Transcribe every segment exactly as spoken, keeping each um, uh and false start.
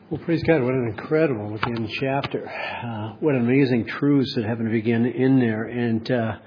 Well, praise God, what an incredible looking chapter. Uh, what amazing truths that happen to begin in there. And uh,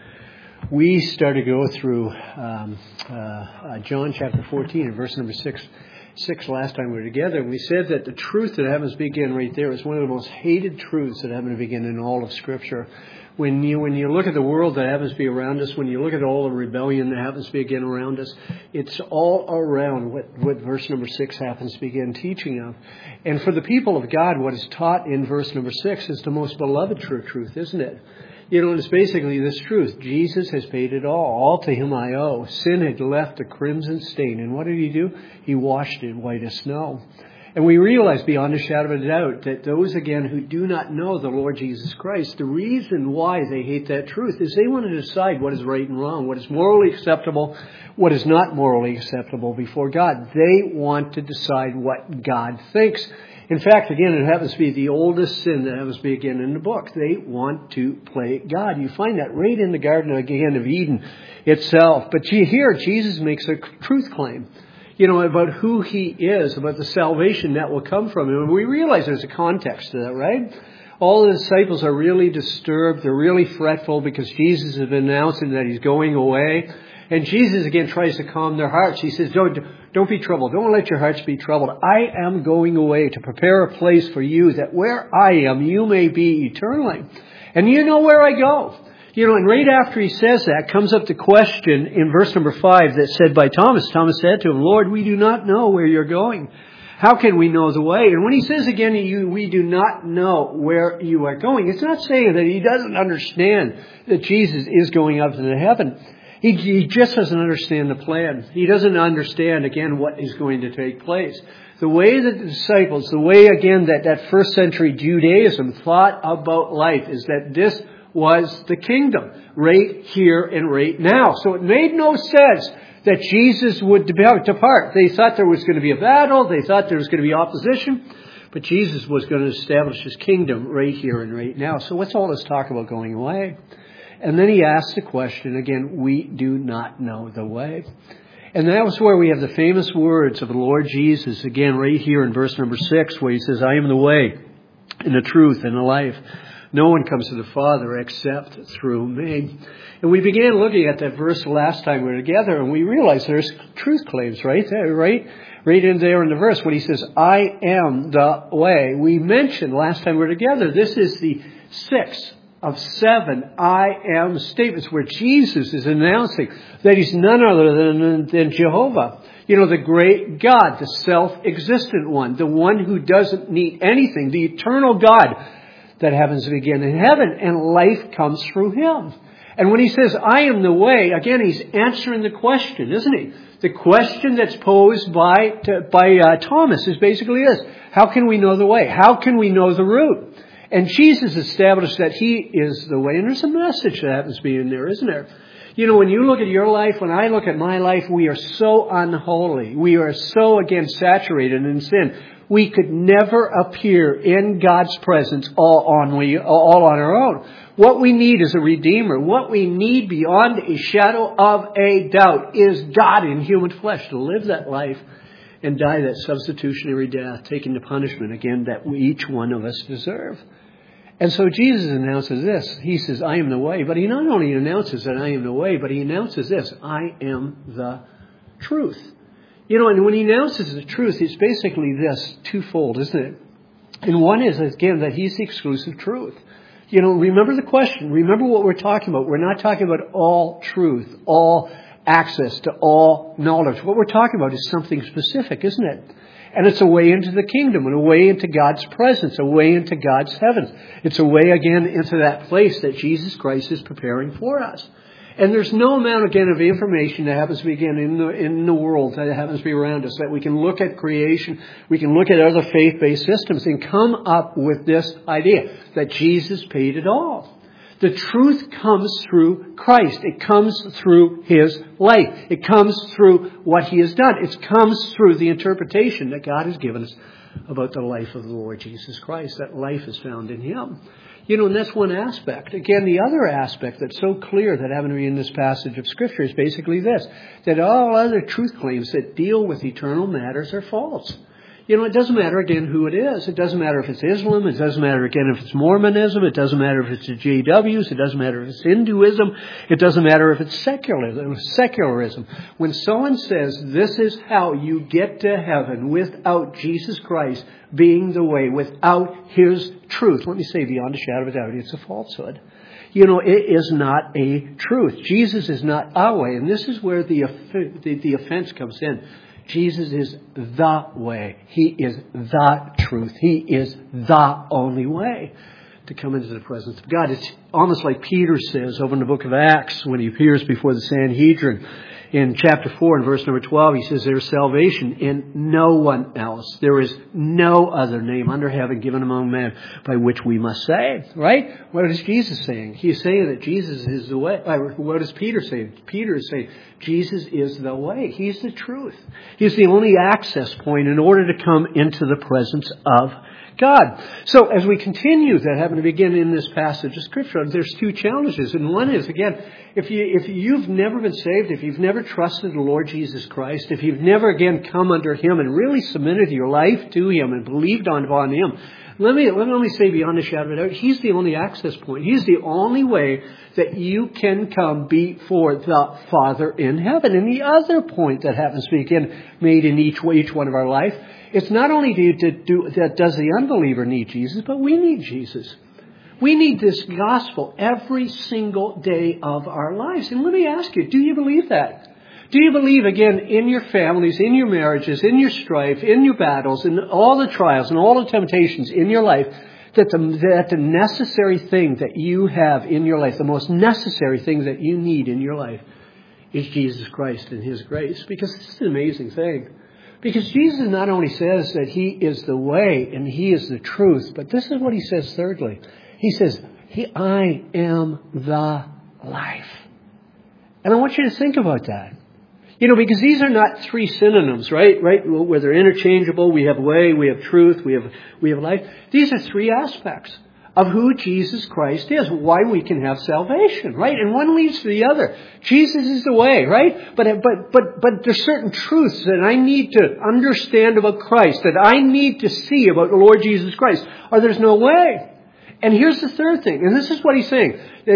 we started to go through um, uh, uh, John chapter fourteen and verse number six, six last time we were together. And we said that the truth that happens to begin right there is one of the most hated truths that happen to begin in all of Scripture. When you when you look at the world that happens to be around us, when you look at all the rebellion that happens to be again around us, it's all around what, what verse number six happens to begin teaching of. And for the people of God, what is taught in verse number six is the most beloved true truth, isn't it? You know, it's basically this truth. Jesus has paid it all. All to him I owe. Sin had left a crimson stain. And what did he do? He washed it white as snow. And we realize beyond a shadow of a doubt that those, again, who do not know the Lord Jesus Christ, the reason why they hate that truth is they want to decide what is right and wrong, what is morally acceptable, what is not morally acceptable before God. They want to decide what God thinks. In fact, again, it happens to be the oldest sin that happens to be, again, in the book. They want to play God. You find that right in the Garden, again, of Eden itself. But here, Jesus makes a truth claim. You know, about who he is, about the salvation that will come from him. And we realize there's a context to that, right? All the disciples are really disturbed. They're really fretful because Jesus has been announcing that he's going away. And Jesus, again, tries to calm their hearts. He says, don't, don't be troubled. Don't let your hearts be troubled. I am going away to prepare a place for you that where I am, you may be eternally. And you know where I go. You know, and right after he says that comes up the question in verse number five that said by Thomas. Thomas said to him, Lord, we do not know where you're going. How can we know the way? And when he says again, you, we do not know where you are going, it's not saying that he doesn't understand that Jesus is going up to heaven. He, he just doesn't understand the plan. He doesn't understand, again, what is going to take place. The way that the disciples, the way, again, that, that first century Judaism thought about life is that this was the kingdom right here and right now. So it made no sense that Jesus would depart. They thought there was going to be a battle. They thought there was going to be opposition. But Jesus was going to establish his kingdom right here and right now. So what's all this talk about going away? And then he asks the question again, we do not know the way. And that was where we have the famous words of the Lord Jesus, again, right here in verse number six, where he says, I am the way and the truth and the life. No one comes to the Father except through me. And we began looking at that verse last time we were together, and we realized there's truth claims right there, right? Right in there in the verse when he says, I am the way. We mentioned last time we were together, this is the sixth of seven I am statements where Jesus is announcing that he's none other than, than Jehovah. You know, the great God, the self-existent one, the one who doesn't need anything, the eternal God that happens to begin in heaven, and life comes through him. And when he says, I am the way, again, he's answering the question, isn't he? The question that's posed by to, by uh, Thomas is basically this. How can we know the way? How can we know the route? And Jesus established that he is the way. And there's a message that happens to be in there, isn't there? You know, when you look at your life, when I look at my life, we are so unholy. We are so, again, saturated in sin. We could never appear in God's presence all on we all on our own. What we need is a Redeemer. What we need beyond a shadow of a doubt is God in human flesh to live that life and die that substitutionary death, taking the punishment, again, that we, each one of us deserve. And so Jesus announces this. He says, I am the way. But he not only announces that I am the way, but he announces this. I am the truth. You know, and when he announces the truth, it's basically this, twofold, isn't it? And one is, again, that he's the exclusive truth. You know, remember the question. Remember what we're talking about. We're not talking about all truth, all access to all knowledge. What we're talking about is something specific, isn't it? And it's a way into the kingdom, and a way into God's presence, a way into God's heavens. It's a way, again, into that place that Jesus Christ is preparing for us. And there's no amount, again, of information that happens to be, again, in the, in the world that happens to be around us, that we can look at creation, we can look at other faith-based systems and come up with this idea that Jesus paid it all. The truth comes through Christ. It comes through his life. It comes through what he has done. It comes through the interpretation that God has given us about the life of the Lord Jesus Christ. That life is found in him. You know, and that's one aspect. Again, the other aspect that's so clear that happened to be in this passage of Scripture is basically this, that all other truth claims that deal with eternal matters are false. You know, it doesn't matter, again, who it is. It doesn't matter if it's Islam. It doesn't matter, again, if it's Mormonism. It doesn't matter if it's the J Ws. It doesn't matter if it's Hinduism. It doesn't matter if it's secularism. Secularism. When someone says, this is how you get to heaven without Jesus Christ being the way, without His truth, let me say beyond a shadow of a doubt, it's a falsehood. You know, it is not a truth. Jesus is not our way. And this is where the, the, the offense comes in. Jesus is the way. He is the truth. He is the only way to come into the presence of God. It's almost like Peter says over in the book of Acts when he appears before the Sanhedrin. In chapter four and verse number twelve, he says, there is salvation in no one else. There is no other name under heaven given among men by which we must save. Right? What is Jesus saying? He's saying that Jesus is the way. What is Peter saying? Peter is saying Jesus is the way. He's the truth. He's the only access point in order to come into the presence of God. So as we continue that happen to begin in this passage of Scripture, there's two challenges. And one is, again, if, you, if you've never been saved, if you've never trusted the Lord Jesus Christ, if you've never, again, come under Him and really submitted your life to Him and believed on Him, let me, let me say beyond a shadow of a doubt, He's the only access point. He's the only way that you can come before the Father in heaven. And the other point that happens to be, again, made in each, each one of our life, it's not only do, to do, that does the unbeliever need Jesus, but we need Jesus. We need this gospel every single day of our lives. And let me ask you, do you believe that? Do you believe, again, in your families, in your marriages, in your strife, in your battles, in all the trials and all the temptations in your life, that the, that the necessary thing that you have in your life, the most necessary thing that you need in your life is Jesus Christ and His grace? Because this is an amazing thing. Because Jesus not only says that He is the way and He is the truth, but this is what He says thirdly. He says, he, I am the life. And I want you to think about that. You know, because these are not three synonyms, right? Right? Where they're interchangeable. We have way, we have truth, we have, we have life. These are three aspects of who Jesus Christ is, why we can have salvation, right? And one leads to the other. Jesus is the way, right? But, but, but, but there's certain truths that I need to understand about Christ, that I need to see about the Lord Jesus Christ, or there's no way. And here's the third thing, and this is what He's saying.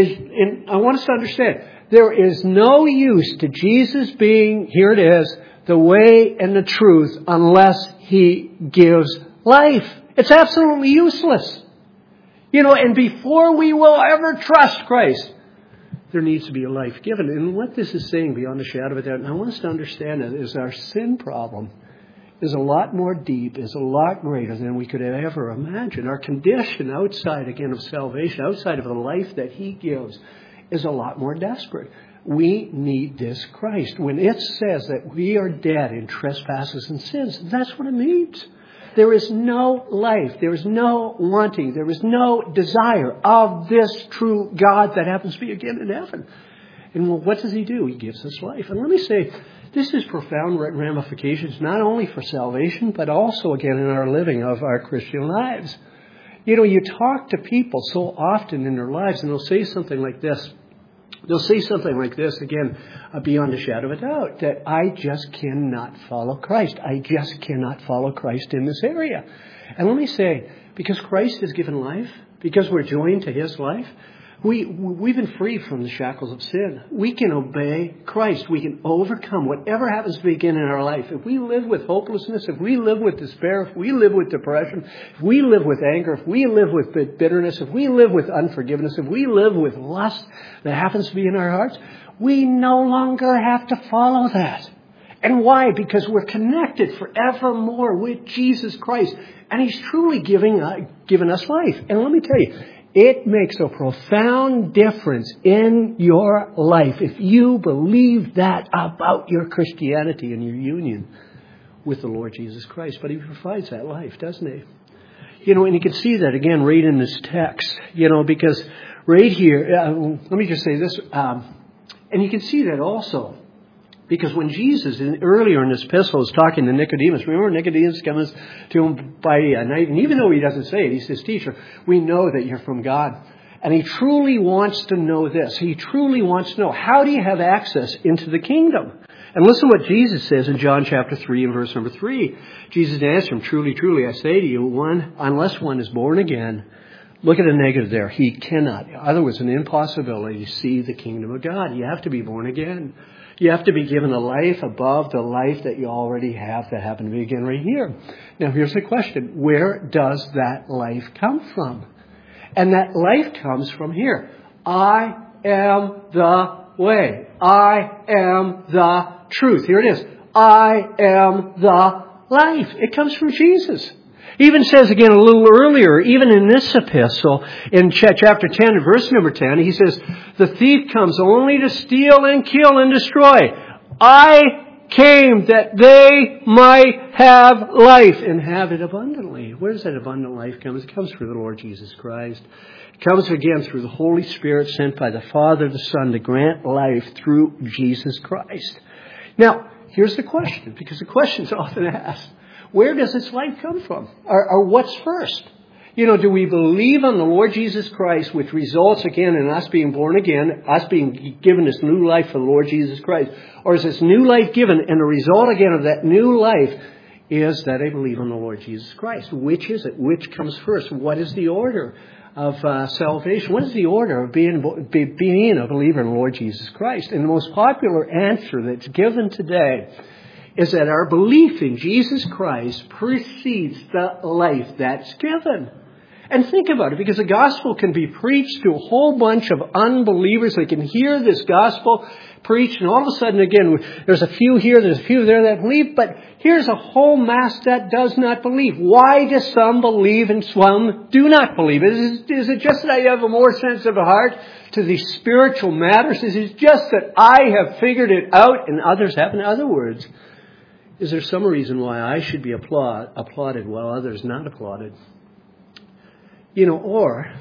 And I want us to understand, there is no use to Jesus being, here it is, the way and the truth, unless He gives life. It's absolutely useless. You know, and before we will ever trust Christ, there needs to be a life given. And what this is saying beyond a shadow of a doubt, and I want us to understand it, is our sin problem is a lot more deep, is a lot greater than we could ever imagine. Our condition outside, again, of salvation, outside of the life that He gives, is a lot more desperate. We need this Christ. When it says that we are dead in trespasses and sins, that's what it means. There is no life, there is no wanting, there is no desire of this true God that happens to be again in heaven. And well, what does He do? He gives us life. And let me say, this is profound ramifications, not only for salvation, but also, again, in our living of our Christian lives. You know, you talk to people so often in their lives, and they'll say something like this. They'll say something like this, again, uh, beyond a shadow of a doubt, that I just cannot follow Christ. I just cannot follow Christ in this area. And let me say, because Christ has given life, because we're joined to His life, we, we've been freed from the shackles of sin. We can obey Christ. We can overcome whatever happens to begin in our life. If we live with hopelessness, if we live with despair, if we live with depression, if we live with anger, if we live with bitterness, if we live with unforgiveness, if we live with lust that happens to be in our hearts, we no longer have to follow that. And why? Because we're connected forevermore with Jesus Christ. And He's truly giving, uh, given us life. And let me tell you, it makes a profound difference in your life if you believe that about your Christianity and your union with the Lord Jesus Christ. But He provides that life, doesn't He? You know, and you can see that again right in this text, you know, because right here, uh, let me just say this, um, and you can see that also. Because when Jesus, in, earlier in this epistle, was talking to Nicodemus, remember Nicodemus comes to Him by night, and even though he doesn't say it, he says, Teacher, we know that you're from God. And he truly wants to know this. He truly wants to know, how do you have access into the kingdom? And listen what Jesus says in John chapter three and verse number three. Jesus answered him, truly, truly, I say to you, one, unless one is born again, look at the negative there, he cannot. In other words, an impossibility to see the kingdom of God. You have to be born again. You have to be given a life above the life that you already have that happened to begin right here. Now here's the question. Where does that life come from? And that life comes from here. I am the way. I am the truth. Here it is. I am the life. It comes from Jesus. He even says again a little earlier, even in this epistle, in chapter ten, verse number ten, he says, the thief comes only to steal and kill and destroy. I came that they might have life and have it abundantly. Where does that abundant life come? It comes through the Lord Jesus Christ. It comes again through the Holy Spirit sent by the Father, the Son, to grant life through Jesus Christ. Now, here's the question, because the question is often asked. Where does this life come from? Or, or what's first? You know, do we believe on the Lord Jesus Christ, which results again in us being born again, us being given this new life for the Lord Jesus Christ? Or is this new life given, and the result again of that new life is that I believe on the Lord Jesus Christ? Which is it? Which comes first? What is the order of uh, salvation? What is the order of being, be, being a believer in the Lord Jesus Christ? And the most popular answer that's given today is that our belief in Jesus Christ precedes the life that's given. And think about it, because the gospel can be preached to a whole bunch of unbelievers. They can hear this gospel preached, and all of a sudden, again, there's a few here, there's a few there that believe, but here's a whole mass that does not believe. Why do some believe and some do not believe? Is, is it just that I have a more sensitive heart to these spiritual matters? Is it just that I have figured it out and others haven't? In other words, is there some reason why I should be applaud, applauded while others not applauded? You know, or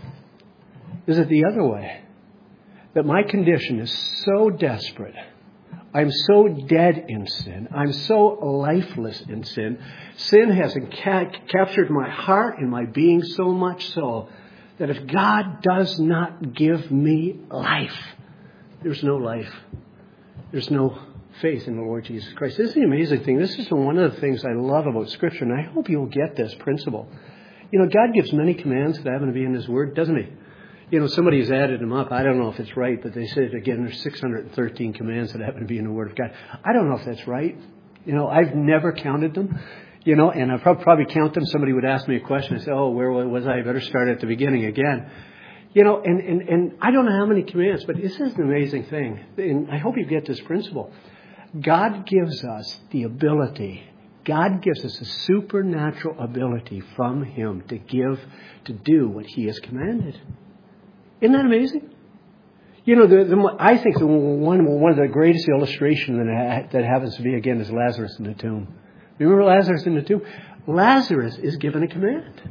is it the other way? That my condition is so desperate. I'm so dead in sin. I'm so lifeless in sin. Sin has ca- captured my heart and my being so much so that if God does not give me life, there's no life. There's no faith in the Lord Jesus Christ. This is the amazing thing. This is one of the things I love about Scripture, and I hope you'll get this principle. You know, God gives many commands that happen to be in His Word, doesn't He? You know, somebody has added them up. I don't know if it's right, but they said, again, there's six hundred thirteen commands that happen to be in the Word of God. I don't know if that's right. You know, I've never counted them. You know, and I'll probably count them. Somebody would ask me a question. I say, oh, where was I? I better start at the beginning again. You know, and, and, and I don't know how many commands, but this is an amazing thing. And I hope you get this principle. God gives us the ability, God gives us a supernatural ability from Him to give, to do what He has commanded. Isn't that amazing? You know, the, the, I think the one, one of the greatest illustrations that, that happens to be, again, is Lazarus in the tomb. Remember Lazarus in the tomb? Lazarus is given a command.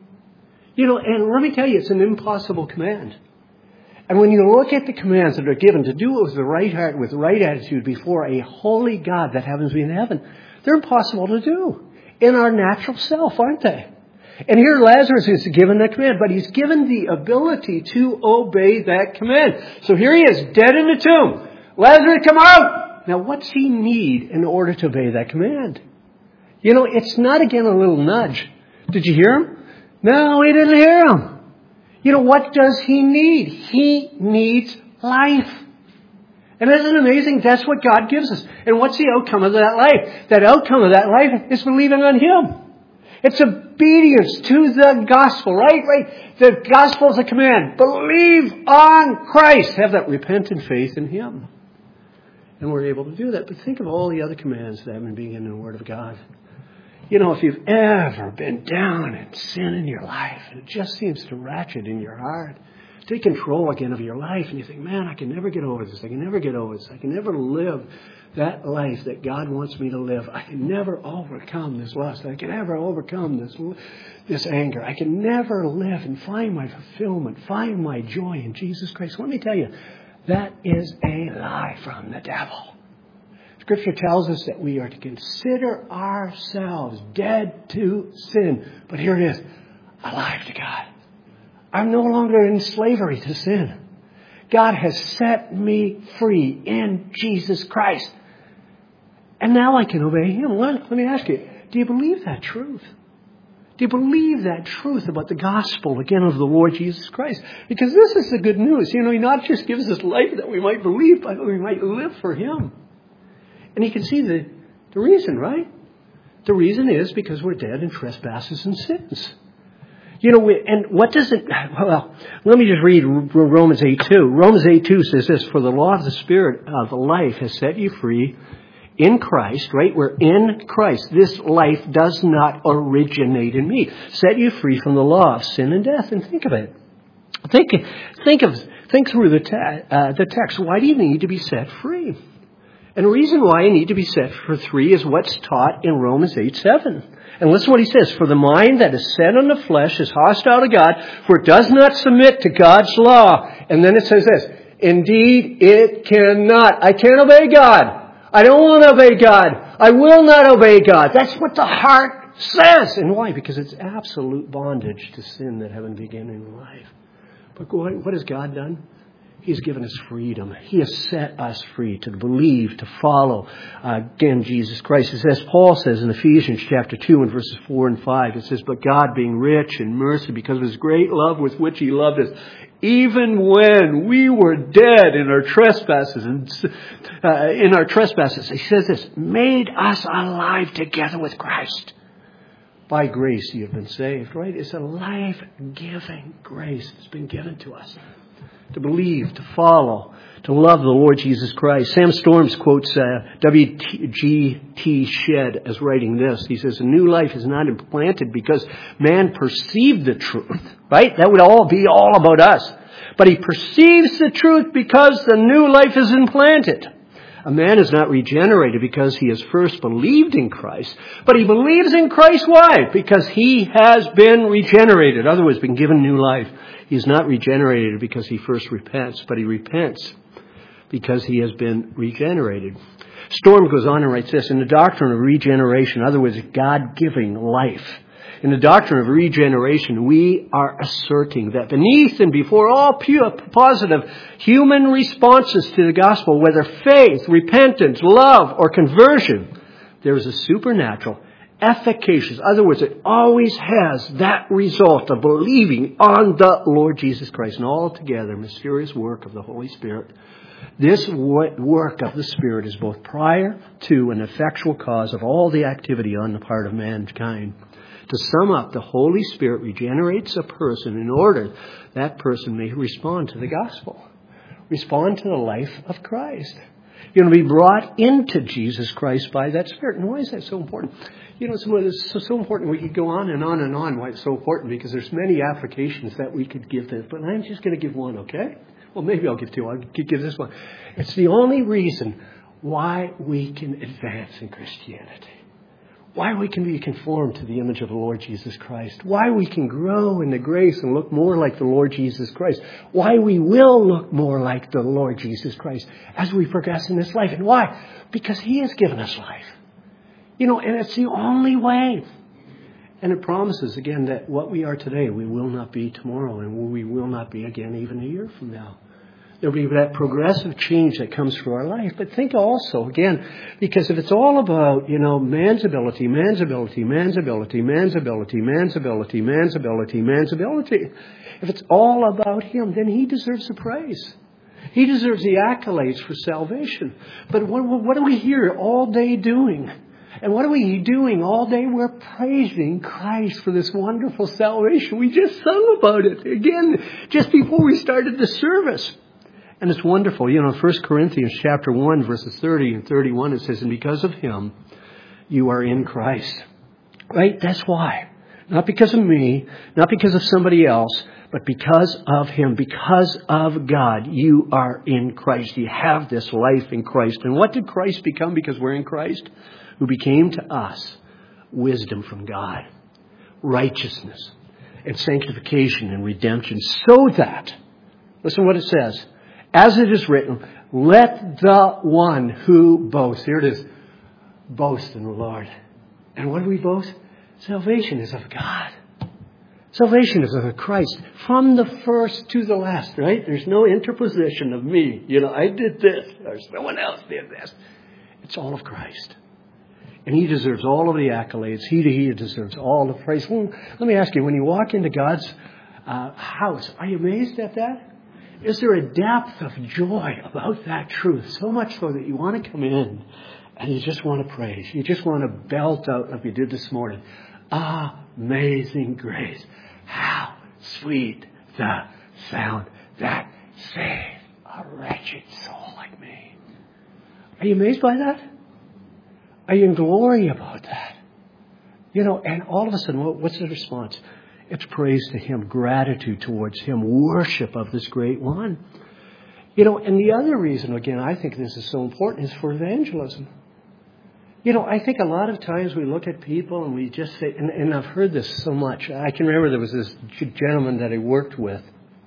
You know, and let me tell you, it's an impossible command. And when you look at the commands that are given to do it with the right heart, with the right attitude before a holy God that happens to be in heaven, they're impossible to do in our natural self, aren't they? And here Lazarus is given that command, but he's given the ability to obey that command. So here he is, dead in the tomb. Lazarus, come out! Now, what's he need in order to obey that command? You know, it's not, again, a little nudge. Did you hear him? No, he didn't hear him. You know, what does he need? He needs life. And isn't it amazing? That's what God gives us. And what's the outcome of that life? That outcome of that life is believing on Him. It's obedience to the gospel, right? Right. The gospel is a command. Believe on Christ. Have that repentant faith in Him. And we're able to do that. But think of all the other commands that have been being in the Word of God. You know, if you've ever been down in sin in your life, and it just seems to ratchet in your heart, take control again of your life, and you think, man, I can never get over this. I can never get over this. I can never live that life that God wants me to live. I can never overcome this lust. I can never overcome this, this anger. I can never live and find my fulfillment, find my joy in Jesus Christ. Let me tell you, that is a lie from the devil. Scripture tells us that we are to consider ourselves dead to sin. But here it is, alive to God. I'm no longer in slavery to sin. God has set me free in Jesus Christ. And now I can obey him. Let, let me ask you, do you believe that truth? Do you believe that truth about the gospel, again, of the Lord Jesus Christ? Because this is the good news. You know, he not just gives us life that we might believe, but we might live for him. And you can see the, the reason, right? The reason is because we're dead in trespasses and sins. You know, we, and what does it, well, let me just read Romans eight two. Romans eight two says this, for the law of the Spirit of life has set you free in Christ, right? We're in Christ. This life does not originate in me. Set you free from the law of sin and death. And think of it. Think, think of, think through the, te- uh, the text. Why do you need to be set free? And the reason why you need to be set for free is what's taught in Romans eight seven. And listen to what he says. For the mind that is set on the flesh is hostile to God, for it does not submit to God's law. And then it says this. Indeed, it cannot. I can't obey God. I don't want to obey God. I will not obey God. That's what the heart says. And why? Because it's absolute bondage to sin that heaven began in life. But what has God done? He's given us freedom. He has set us free to believe, to follow, uh, again, Jesus Christ. It says, Paul says in Ephesians chapter two and verses four and five, it says, but God being rich in mercy because of his great love with which he loved us, even when we were dead in our trespasses and uh, in our trespasses, he says this, made us alive together with Christ. By grace you have been saved, right? It's a life-giving grace that's been given to us. To believe, to follow, to love the Lord Jesus Christ. Sam Storms quotes uh, W G T Shedd as writing this. He says, a new life is not implanted because man perceived the truth, right? That would all be all about us. But he perceives the truth because the new life is implanted. A man is not regenerated because he has first believed in Christ, but he believes in Christ. Why? Because he has been regenerated. In other words, been given new life. He's not regenerated because he first repents, but he repents because he has been regenerated. Storm goes on and writes this, in the doctrine of regeneration, in other words, God-giving life. In the doctrine of regeneration, we are asserting that beneath and before all pure, positive human responses to the gospel, whether faith, repentance, love, or conversion, there is a supernatural, efficacious, in other words, it always has that result of believing on the Lord Jesus Christ, and altogether mysterious work of the Holy Spirit. This work of the Spirit is both prior to and effectual cause of all the activity on the part of mankind. To sum up, the Holy Spirit regenerates a person in order that person may respond to the gospel, respond to the life of Christ. You're going to be brought into Jesus Christ by that Spirit. And why is that so important? You know, it's so, so important. We could go on and on and on why it's so important, because there's many applications that we could give this. But I'm just going to give one, okay? Well, maybe I'll give two. I'll give this one. It's the only reason why we can advance in Christianity. Why we can be conformed to the image of the Lord Jesus Christ. Why we can grow in the grace and look more like the Lord Jesus Christ. Why we will look more like the Lord Jesus Christ as we progress in this life. And why? Because He has given us life. You know, and it's the only way. And it promises, again, that what we are today, we will not be tomorrow. And we will not be again even a year from now. There'll be that progressive change that comes through our life. But think also, again, because if it's all about, you know, man's ability, man's ability, man's ability, man's ability, man's ability, man's ability, man's ability, if it's all about him, then he deserves the praise. He deserves the accolades for salvation. But what, what are we here all day doing? And what are we doing all day? We're praising Christ for this wonderful salvation. We just sung about it again just before we started the service. And it's wonderful. You know, First Corinthians chapter one, verses thirty and thirty-one, it says, and because of him, you are in Christ. Right? That's why. Not because of me, not because of somebody else, but because of him, because of God, you are in Christ. You have this life in Christ. And what did Christ become because we're in Christ? Who became to us wisdom from God, righteousness, and sanctification and redemption, so that, listen to what it says, as it is written, let the one who boasts, here it is, boast in the Lord. And what do we boast? Salvation is of God. Salvation is of Christ. From the first to the last, right? There's no interposition of me. You know, I did this, or someone else did this. It's all of Christ. And He deserves all of the accolades. He, he deserves all the praise. Well, let me ask you, when you walk into God's uh, house, are you amazed at that? Is there a depth of joy about that truth? So much so that you want to come in and you just want to praise. You just want to belt out like you did this morning. Amazing grace. How sweet the sound that saved a wretched soul like me. Are you amazed by that? Are you in glory about that? You know, and all of a sudden, what's the response? It's praise to Him, gratitude towards Him, worship of this great one. You know, and the other reason, again, I think this is so important is for evangelism. You know, I think a lot of times we look at people and we just say, and, and I've heard this so much. I can remember there was this gentleman that I worked with,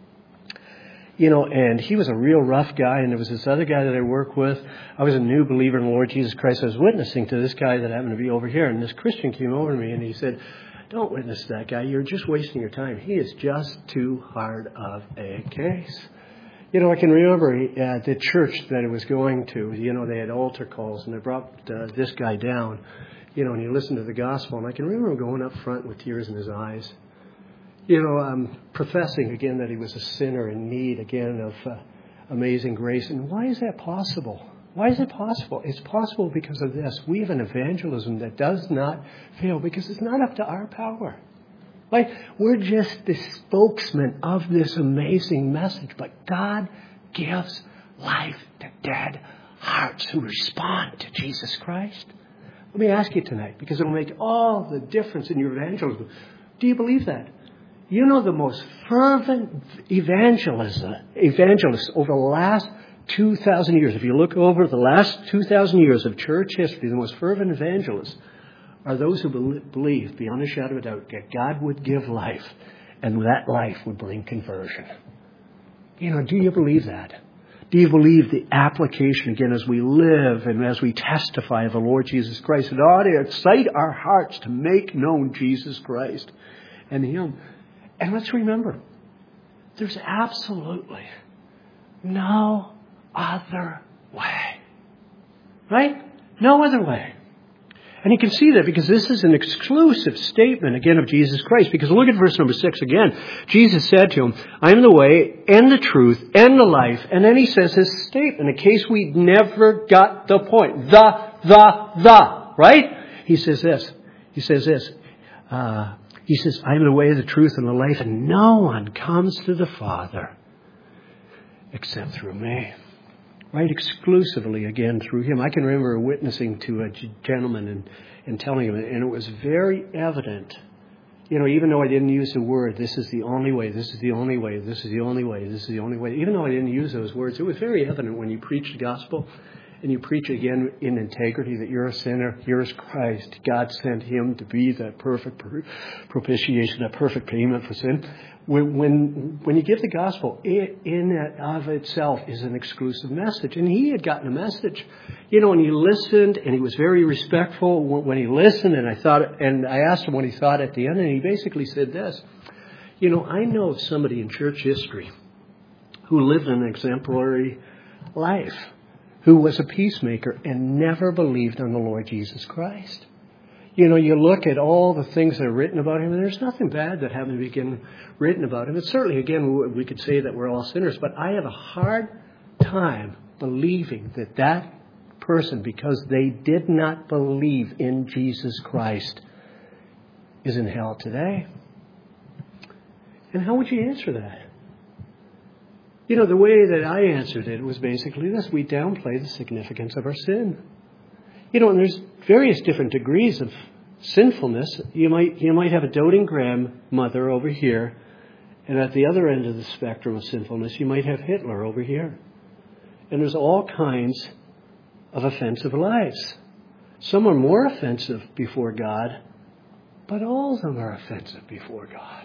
you know, and he was a real rough guy, and there was this other guy that I worked with. I was a new believer in the Lord Jesus Christ. I was witnessing to this guy that happened to be over here, and this Christian came over to me and he said, don't witness to that guy. You're just wasting your time. He is just too hard of a case. You know, I can remember at the church that I was going to, you know, they had altar calls and they brought uh, this guy down, you know, and he listened to the gospel. And I can remember him going up front with tears in his eyes, you know, um, professing again that he was a sinner in need again of uh, amazing grace. And why is that possible? Why is it possible? It's possible because of this. We have an evangelism that does not fail because it's not up to our power. Like, we're just the spokesman of this amazing message. But God gives life to dead hearts who respond to Jesus Christ. Let me ask you tonight, because it will make all the difference in your evangelism. Do you believe that? You know, the most fervent evangelists, evangelists over the last two thousand years, if you look over the last two thousand years of church history, the most fervent evangelists are those who believe, beyond a shadow of a doubt, that God would give life, and that life would bring conversion. You know, do you believe that? Do you believe the application, again, as we live and as we testify of the Lord Jesus Christ, it ought to excite our hearts to make known Jesus Christ and Him. And let's remember, there's absolutely no other way. Right? No other way. And you can see that because this is an exclusive statement, again, of Jesus Christ. Because look at verse number six again. Jesus said to him, I am the way and the truth and the life. And then He says this statement, in case we never got the point. The, the, the. Right? He says this. He says this. Uh, he says, I am the way, the truth, and the life. And no one comes to the Father except through me. Right, exclusively, again, through Him. I can remember witnessing to a gentleman and, and telling him, and it was very evident, you know, even though I didn't use the word, this is the only way, this is the only way, this is the only way, this is the only way. Even though I didn't use those words, it was very evident when you preach the gospel and you preach again in integrity that you're a sinner, you're as Christ. God sent Him to be that perfect propitiation, that perfect payment for sin. When, when, when you give the gospel, it in and of itself is an exclusive message. And he had gotten a message, you know, and he listened, and he was very respectful when he listened. And I thought, and I asked him what he thought at the end, and he basically said this: you know, I know of somebody in church history who lived an exemplary life, who was a peacemaker and never believed on the Lord Jesus Christ. You know, you look at all the things that are written about Him, and there's nothing bad that haven't been written about Him. And certainly, again, we could say that we're all sinners, but I have a hard time believing that that person, because they did not believe in Jesus Christ, is in hell today. And how would you answer that? You know, the way that I answered it was basically this: we downplay the significance of our sin. You know, and there's various different degrees of sinfulness. You might you might have a doting grandmother over here, and at the other end of the spectrum of sinfulness, you might have Hitler over here. And there's all kinds of offensive lives. Some are more offensive before God, but all of them are offensive before God.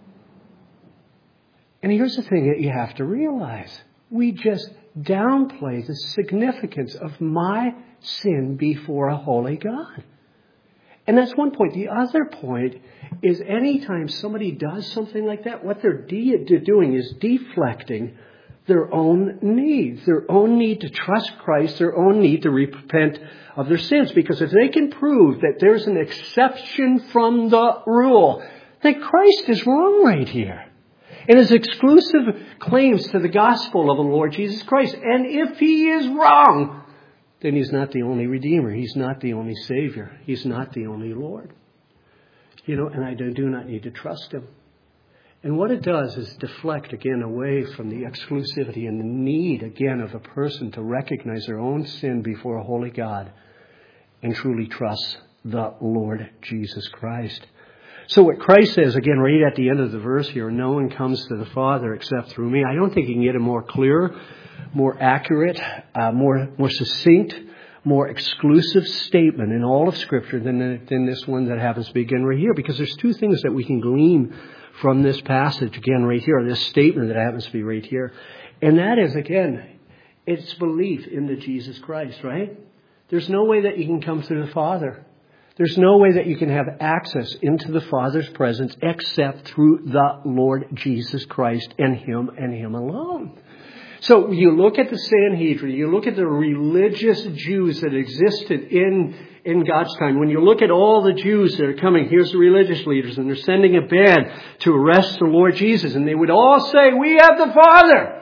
And here's the thing that you have to realize. We just downplay the significance of my sin before a holy God. And that's one point. The other point is anytime somebody does something like that, what they're de- doing is deflecting their own needs, their own need to trust Christ, their own need to repent of their sins. Because if they can prove that there's an exception from the rule, then Christ is wrong right here in his exclusive claims to the gospel of the Lord Jesus Christ. And if he is wrong, then he's not the only Redeemer. He's not the only Savior. He's not the only Lord. You know, and I do not need to trust him. And what it does is deflect again away from the exclusivity and the need again of a person to recognize their own sin before a holy God and truly trust the Lord Jesus Christ. So what Christ says, again, right at the end of the verse here, no one comes to the Father except through me. I don't think you can get a more clear, more accurate, uh, more more succinct, more exclusive statement in all of Scripture than, than this one that happens to begin right here. Because there's two things that we can glean from this passage, again, right here, this statement that happens to be right here. And that is, again, it's belief in the Jesus Christ, right? There's no way that you can come to the Father. There's no way that you can have access into the Father's presence except through the Lord Jesus Christ and him and him alone. So you look at the Sanhedrin, you look at the religious Jews that existed in, in God's time. When you look at all the Jews that are coming, here's the religious leaders, and they're sending a band to arrest the Lord Jesus. And they would all say, we have the Father.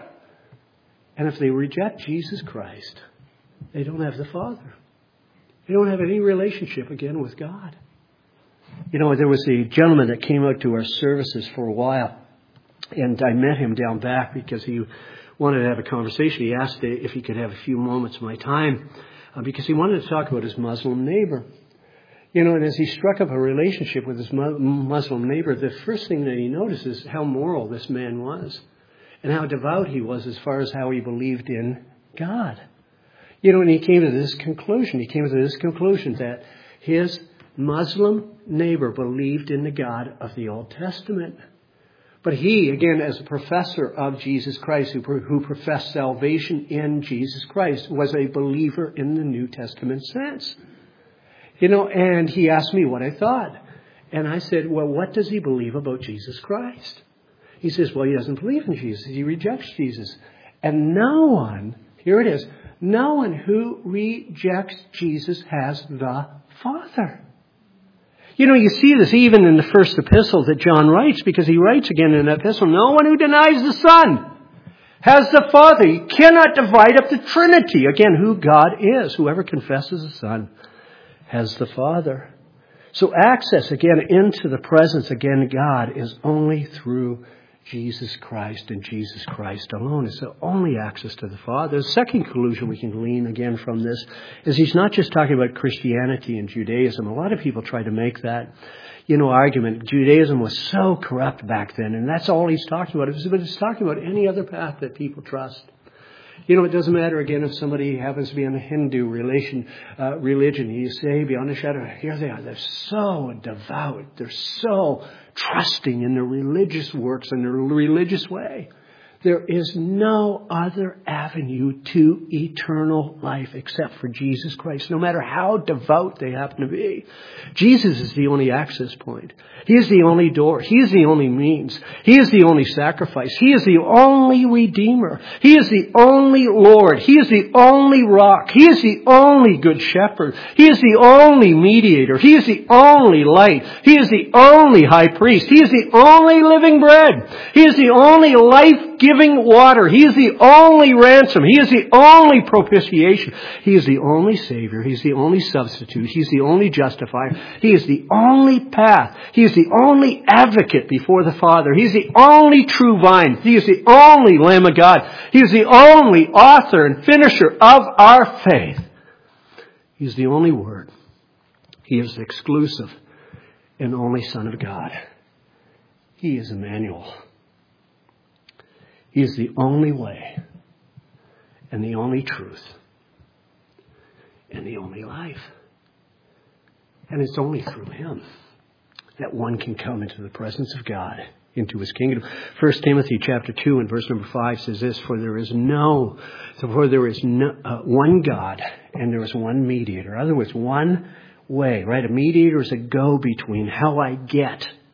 And if they reject Jesus Christ, they don't have the Father. They don't have any relationship again with God. You know, there was a gentleman that came out to our services for a while. And I met him down back because he wanted to have a conversation. He asked if he could have a few moments of my time uh, because he wanted to talk about his Muslim neighbor. You know, and as he struck up a relationship with his mu- Muslim neighbor, the first thing that he noticed is how moral this man was and how devout he was as far as how he believed in God. You know, and he came to this conclusion. He came to this conclusion that his Muslim neighbor believed in the God of the Old Testament. But he, again, as a professor of Jesus Christ, who, who professed salvation in Jesus Christ, was a believer in the New Testament sense. You know, and he asked me what I thought. And I said, well, what does he believe about Jesus Christ? He says, well, he doesn't believe in Jesus. He rejects Jesus. And no one, here it is, no one who rejects Jesus has the Father. You know, you see this even in the first epistle that John writes, because he writes again in an epistle, no one who denies the Son has the Father. You cannot divide up the Trinity. Again, who God is. Whoever confesses the Son has the Father. So access, again, into the presence, again, God is only through Jesus Christ and Jesus Christ alone. It's the only access to the Father. The second conclusion we can glean again from this is he's not just talking about Christianity and Judaism. A lot of people try to make that, you know, argument. Judaism was so corrupt back then, and that's all he's talking about. But he's talking about any other path that people trust. You know, it doesn't matter, again, if somebody happens to be in a Hindu relation, uh, religion. You say, beyond a shadow, here they are. They're so devout. They're so trusting in their religious works and their religious way. There is no other avenue to eternal life except for Jesus Christ, no matter how devout they happen to be. Jesus is the only access point. He is the only door. He is the only means. He is the only sacrifice. He is the only Redeemer. He is the only Lord. He is the only rock. He is the only good shepherd. He is the only mediator. He is the only light. He is the only high priest. He is the only living bread. He is the only life-giving water. He is the only ransom. He is the only propitiation. He is the only Savior. He is the only substitute. He is the only justifier. He is the only path. He is the only advocate before the Father. He is the only true vine. He is the only Lamb of God. He is the only author and finisher of our faith. He is the only Word. He is exclusive and only Son of God. He is Emmanuel. He is the only way and the only truth and the only life. And it's only through Him that one can come into the presence of God, into His kingdom. First Timothy chapter two and verse number five says this, For there is no, for there is no, uh, one God and there is one mediator. In other words, one way, right? A mediator is a go-between, how I get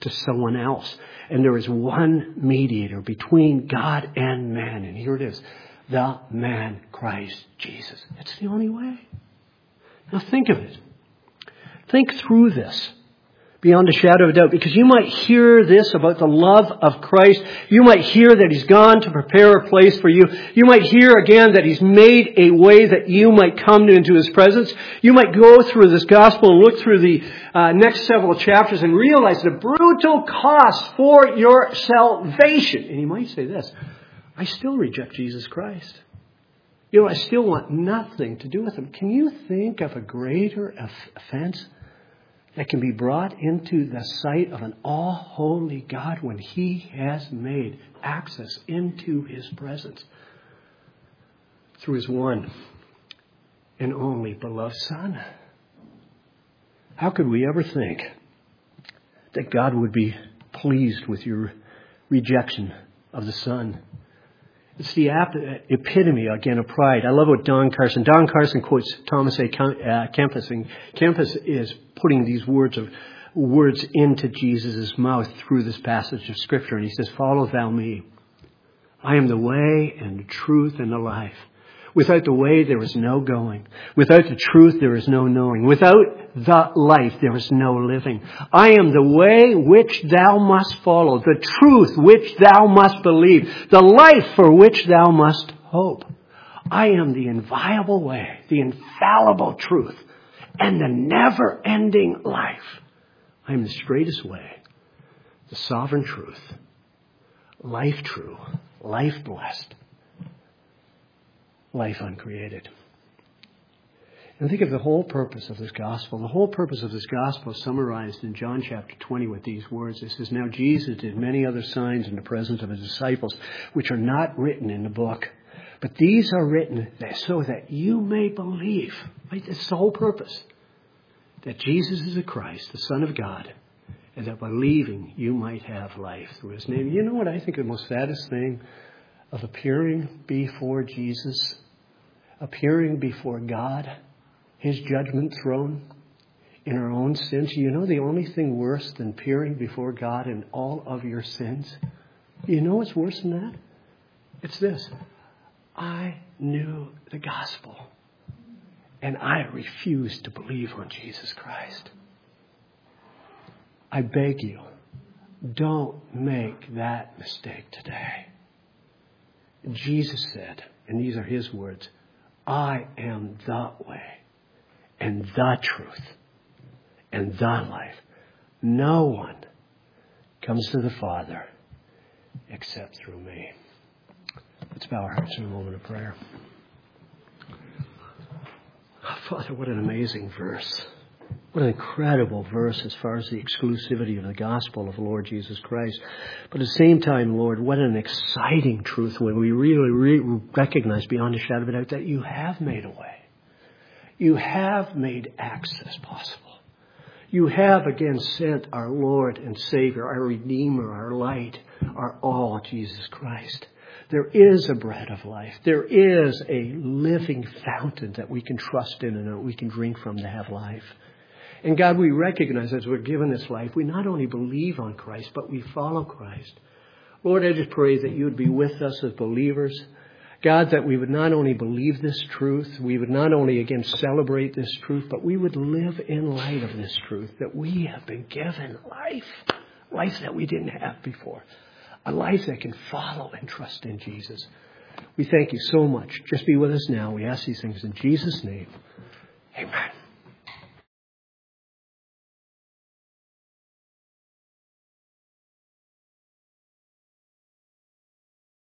to someone else. And there is one mediator between God and man. And here it is. The man, Christ Jesus. It's the only way. Now think of it. Think through this beyond a shadow of a doubt, because you might hear this about the love of Christ. You might hear that He's gone to prepare a place for you. You might hear again that He's made a way that you might come into His presence. You might go through this gospel and look through the uh, next several chapters and realize the brutal cost for your salvation. And you might say this, I still reject Jesus Christ. You know, I still want nothing to do with Him. Can you think of a greater offense that can be brought into the sight of an all-holy God when He has made access into His presence through His one and only beloved Son? How could we ever think that God would be pleased with your rejection of the Son? It's the epitome, again, of pride. I love what Don Carson, Don Carson quotes Thomas A. Kempis, and Kempis is putting these words of words into Jesus' mouth through this passage of Scripture. And he says, follow thou me. I am the way and the truth and the life. Without the way, there is no going. Without the truth, there is no knowing. Without the life, there is no living. I am the way which thou must follow, the truth which thou must believe, the life for which thou must hope. I am the inviolable way, the infallible truth, and the never-ending life. I am the straightest way, the sovereign truth, life true, life blessed, life uncreated. And think of the whole purpose of this gospel. The whole purpose of this gospel is summarized in John chapter twenty with these words. It says, now Jesus did many other signs in the presence of His disciples, which are not written in the book. But these are written so that you may believe. Right? That's the whole purpose. That Jesus is the Christ, the Son of God, and that believing you might have life through His name. You know what I think the most saddest thing of appearing before Jesus, appearing before God, His judgment throne, in our own sins? You know the only thing worse than appearing before God in all of your sins? You know what's worse than that? It's this. I knew the gospel, and I refused to believe on Jesus Christ. I beg you, don't make that mistake today. Jesus said, and these are His words, I am the way and the truth and the life. No one comes to the Father except through me. Let's bow our hearts in a moment of prayer. Oh, Father, what an amazing verse. What an incredible verse as far as the exclusivity of the gospel of the Lord Jesus Christ. But at the same time, Lord, what an exciting truth when we really, really recognize beyond a shadow of a doubt that you have made a way. You have made access possible. You have again sent our Lord and Savior, our Redeemer, our light, our all, Jesus Christ. There is a bread of life. There is a living fountain that we can trust in and that we can drink from to have life. And God, we recognize as we're given this life, we not only believe on Christ, but we follow Christ. Lord, I just pray that you would be with us as believers. God, that we would not only believe this truth, we would not only again celebrate this truth, but we would live in light of this truth, that we have been given life, life that we didn't have before, a life that can follow and trust in Jesus. We thank you so much. Just be with us now. We ask these things in Jesus' name. Amen.